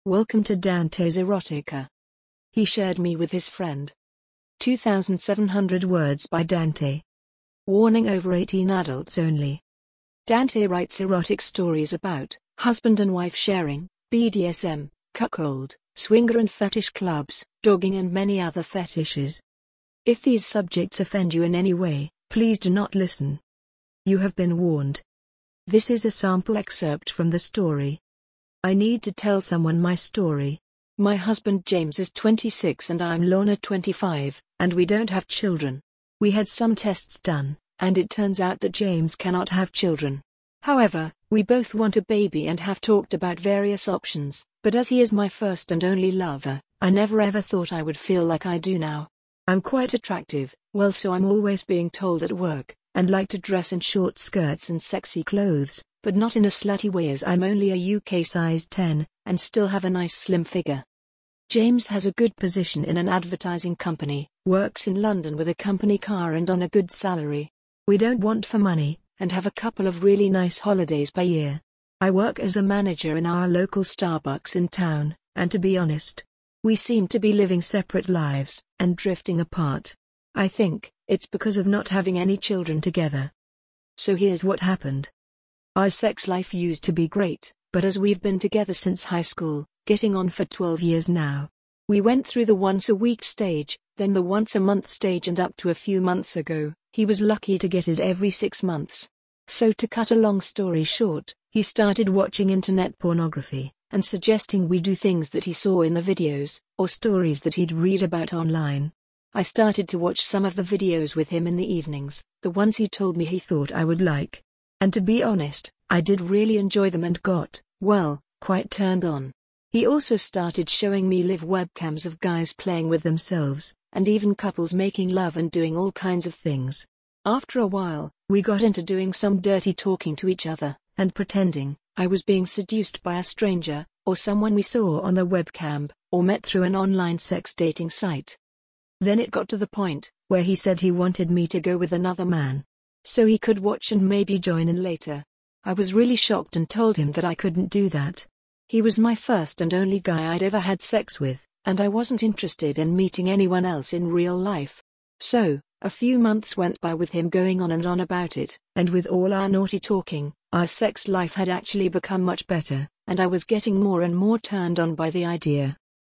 Welcome to Dante's Erotica. He shared me with his friend. 2,700 words by Dante. Warning: over 18 adults only. Dante writes erotic stories about husband and wife sharing, BDSM, cuckold, swinger and fetish clubs, dogging and many other fetishes. If these subjects offend you in any way, please do not listen. You have been warned. This is a sample excerpt from the story. I need to tell someone my story. My husband James is 26 and I'm Lorna 25, and we don't have children. We had some tests done, and it turns out that James cannot have children. However, we both want a baby and have talked about various options, but as he is my first and only lover, I never ever thought I would feel like I do now. I'm quite attractive, well, so I'm always being told at work, and like to dress in short skirts and sexy clothes, but not in a slutty way, as I'm only a UK size 10, and still have a nice slim figure. James has a good position in an advertising company, works in London with a company car and on a good salary. We don't want for money, and have a couple of really nice holidays per year. I work as a manager in our local Starbucks in town, and to be honest, we seem to be living separate lives, and drifting apart. I think it's because of not having any children together. So here's what happened. Our sex life used to be great, but as we've been together since high school, getting on for 12 years now, we went through the once-a-week stage, then the once-a-month stage, and up to a few months ago, he was lucky to get it every 6 months. So to cut a long story short, he started watching internet pornography, and suggesting we do things that he saw in the videos, or stories that he'd read about online. I started to watch some of the videos with him in the evenings, the ones he told me he thought I would like. And to be honest, I did really enjoy them and got, well, quite turned on. He also started showing me live webcams of guys playing with themselves, and even couples making love and doing all kinds of things. After a while, we got into doing some dirty talking to each other, and pretending I was being seduced by a stranger, or someone we saw on the webcam, or met through an online sex dating site. Then it got to the point where he said he wanted me to go with another man, so he could watch and maybe join in later. I was really shocked and told him that I couldn't do that. He was my first and only guy I'd ever had sex with, and I wasn't interested in meeting anyone else in real life. So, a few months went by with him going on and on about it, and with all our naughty talking, our sex life had actually become much better, and I was getting more and more turned on by the idea.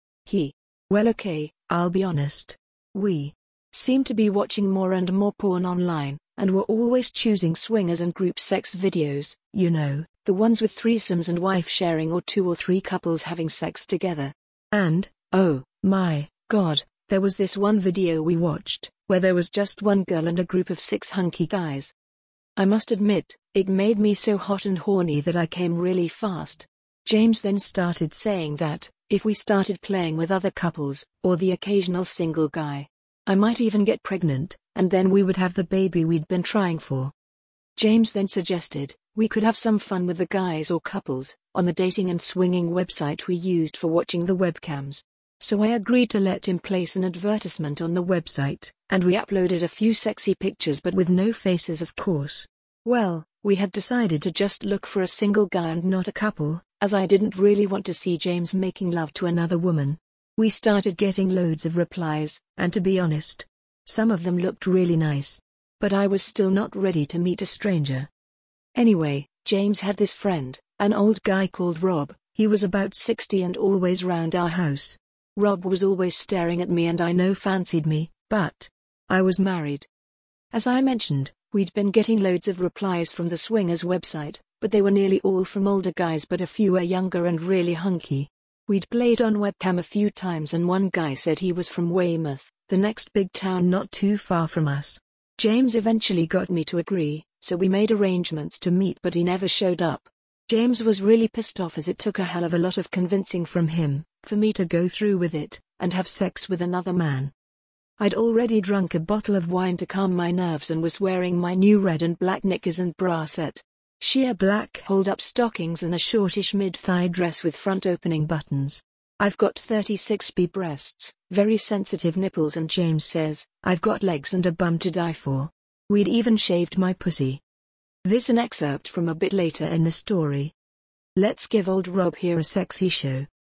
Well, okay, I'll be honest. We seemed to be watching more and more porn online, and were always choosing swingers and group sex videos, you know, the ones with threesomes and wife sharing or 2 or 3 couples having sex together. And, oh my God, there was this one video we watched, where there was just one girl and a group of 6 hunky guys. I must admit, it made me so hot and horny that I came really fast. James then started saying that, if we started playing with other couples, or the occasional single guy, I might even get pregnant, and then we would have the baby we'd been trying for. James then suggested we could have some fun with the guys or couples on the dating and swinging website we used for watching the webcams. So I agreed to let him place an advertisement on the website, and we uploaded a few sexy pictures, but with no faces, of course. Well, we had decided to just look for a single guy and not a couple, as I didn't really want to see James making love to another woman. We started getting loads of replies, and to be honest, some of them looked really nice. But I was still not ready to meet a stranger. Anyway, James had this friend, an old guy called Rob. He was about 60 and always round our house. Rob was always staring at me and I know fancied me, but I was married. As I mentioned, we'd been getting loads of replies from the swingers website, but they were nearly all from older guys, but a few were younger and really hunky. We'd played on webcam a few times and one guy said he was from Weymouth, the next big town not too far from us. James eventually got me to agree, so we made arrangements to meet, but he never showed up. James was really pissed off, as it took a hell of a lot of convincing from him for me to go through with it and have sex with another man. I'd already drunk a bottle of wine to calm my nerves and was wearing my new red and black knickers and bra set, sheer black hold-up stockings and a shortish mid-thigh dress with front-opening buttons. I've got 36B breasts, very sensitive nipples, and James says I've got legs and a bum to die for. We'd even shaved my pussy. This an excerpt from a bit later in the story. Let's give old Rob here a sexy show.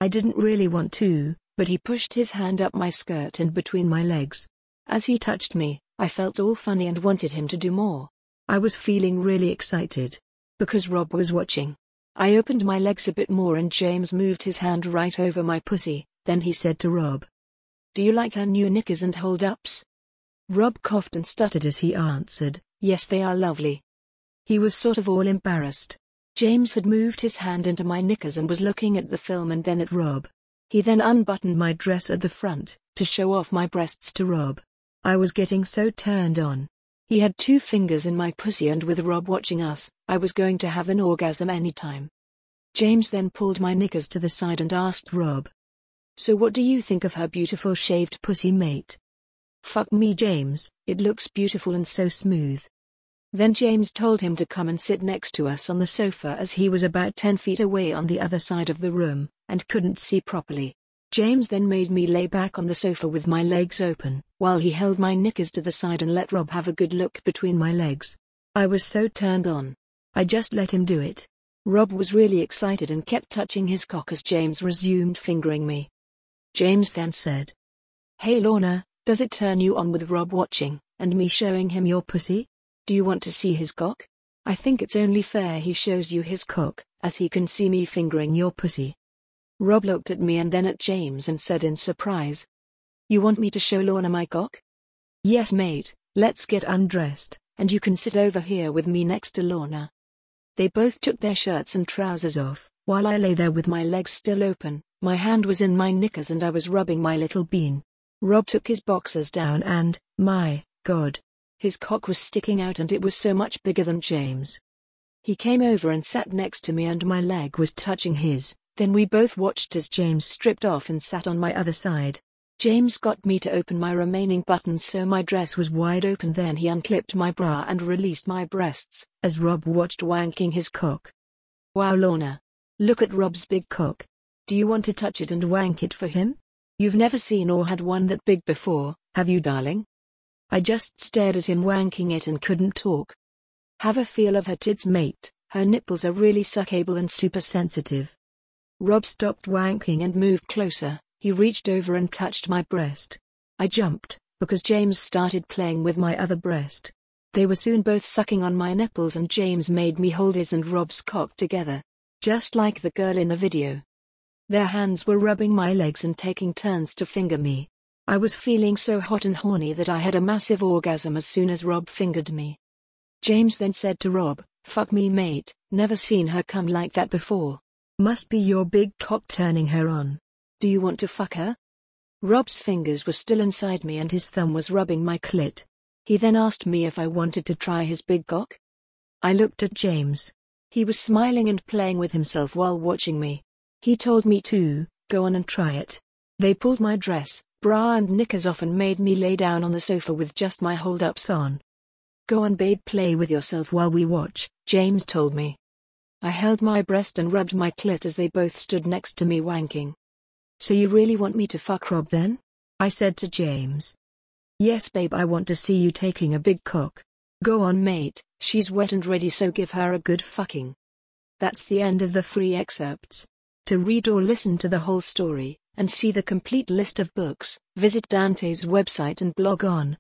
I didn't really want to, but he pushed his hand up my skirt and between my legs. As he touched me, I felt all funny and wanted him to do more. I was feeling really excited. Because Rob was watching, I opened my legs a bit more and James moved his hand right over my pussy. Then he said to Rob, "Do you like her new knickers and hold-ups?" Rob coughed and stuttered as he answered, "Yes, they are lovely." He was sort of all embarrassed. James had moved his hand into my knickers and was looking at the film and then at Rob. He then unbuttoned my dress at the front, to show off my breasts to Rob. I was getting so turned on. He had 2 fingers in my pussy and with Rob watching us, I was going to have an orgasm anytime. James then pulled my knickers to the side and asked Rob, "So what do you think of her beautiful shaved pussy, mate?" "Fuck me, James, it looks beautiful and so smooth." Then James told him to come and sit next to us on the sofa as he was about 10 feet away on the other side of the room, and couldn't see properly. James then made me lay back on the sofa with my legs open, while he held my knickers to the side and let Rob have a good look between my legs. I was so turned on. I just let him do it. Rob was really excited and kept touching his cock as James resumed fingering me. James then said, "Hey Lorna, does it turn you on with Rob watching, and me showing him your pussy? Do you want to see his cock? I think it's only fair he shows you his cock, as he can see me fingering your pussy." Rob looked at me and then at James and said in surprise, "You want me to show Lorna my cock?" "Yes mate, let's get undressed, and you can sit over here with me next to Lorna." They both took their shirts and trousers off, while I lay there with my legs still open. My hand was in my knickers and I was rubbing my little bean. Rob took his boxers down and, my God, his cock was sticking out and it was so much bigger than James. He came over and sat next to me and my leg was touching his. Then we both watched as James stripped off and sat on my other side. James got me to open my remaining buttons so my dress was wide open. Then he unclipped my bra and released my breasts, as Rob watched wanking his cock. "Wow Lorna. Look at Rob's big cock. Do you want to touch it and wank it for him? You've never seen or had one that big before, have you darling?" I just stared at him wanking it and couldn't talk. "Have a feel of her tits mate, her nipples are really suckable and super sensitive." Rob stopped wanking and moved closer. He reached over and touched my breast. I jumped, because James started playing with my other breast. They were soon both sucking on my nipples and James made me hold his and Rob's cock together, just like the girl in the video. Their hands were rubbing my legs and taking turns to finger me. I was feeling so hot and horny that I had a massive orgasm as soon as Rob fingered me. James then said to Rob, "Fuck me mate, never seen her come like that before. Must be your big cock turning her on. Do you want to fuck her?" Rob's fingers were still inside me and his thumb was rubbing my clit. He then asked me if I wanted to try his big cock. I looked at James. He was smiling and playing with himself while watching me. He told me to go on and try it. They pulled my dress, bra and knickers off and made me lay down on the sofa with just my hold-ups on. "Go on babe, play with yourself while we watch," James told me. I held my breast and rubbed my clit as they both stood next to me wanking. "So you really want me to fuck Rob then?" I said to James. "Yes babe, I want to see you taking a big cock. Go on mate, she's wet and ready, so give her a good fucking." That's the end of the free excerpts. To read or listen to the whole story, and see the complete list of books, visit Dante's website and blog on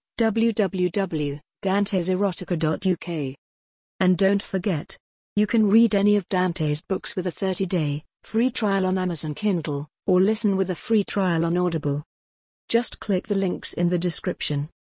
www.danteserotica.uk. And don't forget, you can read any of Dante's books with a 30-day free trial on Amazon Kindle, or listen with a free trial on Audible. Just click the links in the description.